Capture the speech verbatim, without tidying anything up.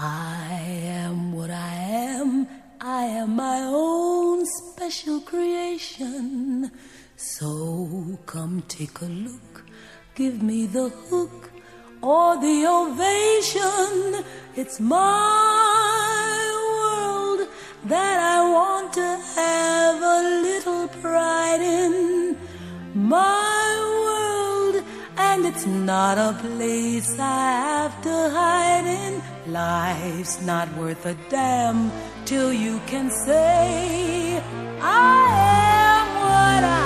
I am what I am. I am my own special creation. So come take a look. Give me the hook or the ovation. It's my world that I want to have a little pride in. My world, and it's not a place I have to hide in. Life's not worth a damn till you can say I am what I